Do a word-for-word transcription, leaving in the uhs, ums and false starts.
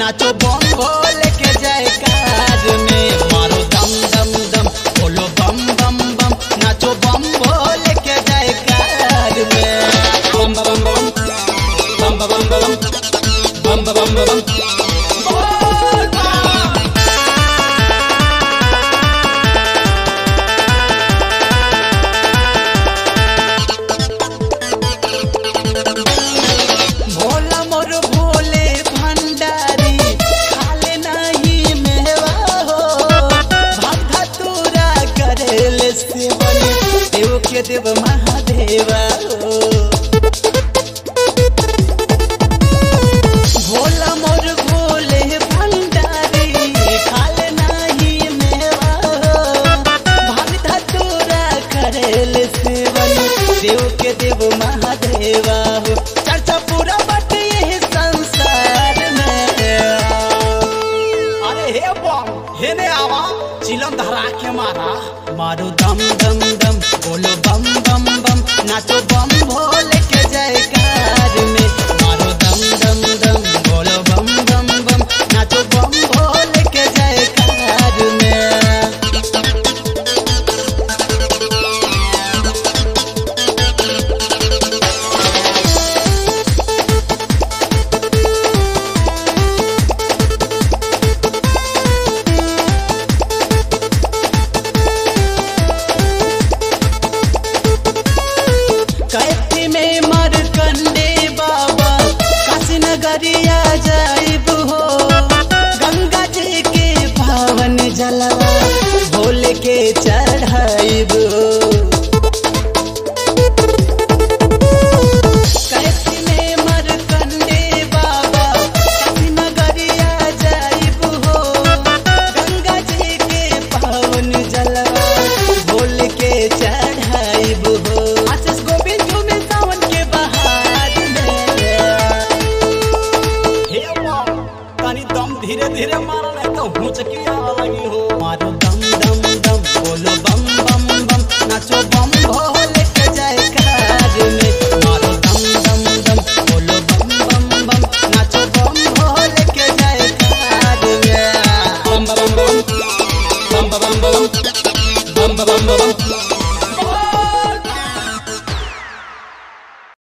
नाचो बम भोले के जयकार में, मारो दम दम दम बोलो बम बम बम, नाचो बम भोले के जयकार में। बम बम बम बम बम बम बम बम बम बम भोला मोर भोले भंडारी खाले नहीं मेवा हो, भक्ता तूरा करेल सेवन देव के देव महादेवा हो। भोला मोर भोले भंडारी खाले नहीं मेवा हो, भक्ता तूरा करेल सेवन देव के देव महादेवा हो। चर्चा पूरा बटे ये संसार में, अरे हे बम हे ने आवा चिलम धरा के मारा, मारो दम दम दम बोलो बम बम बम, नाचो बम भोले के जयकार में, मारो दम दम दम बोलो बम बम बम, नाचो बम भोले के जयकार में। कैथी में मरकंडे बाबा काशी नगरिया जाइब हो, गंगा जी के पावन जलवा भोले के चढ़ाइब हो। कैथी में मरकंडे बाबा काशी नगरिया जाइब हो, गंगा जी के पावन जलवा भोले के चढ़ाइब हो। आशीष गोविंद झूमे सावन के बहार में, हे बम तनी दम धीरे धीरे मारो नहीं तो हुचकिया लगी हो, मारो दम दम दम बोलो बम बम बम, नाचो बम भोले के जयकार में, मारो दम दम दम बोलो बम बम बम, नाचो बम भोले के जयकार में। बम बम बम बम बम बम बम बम बम बम।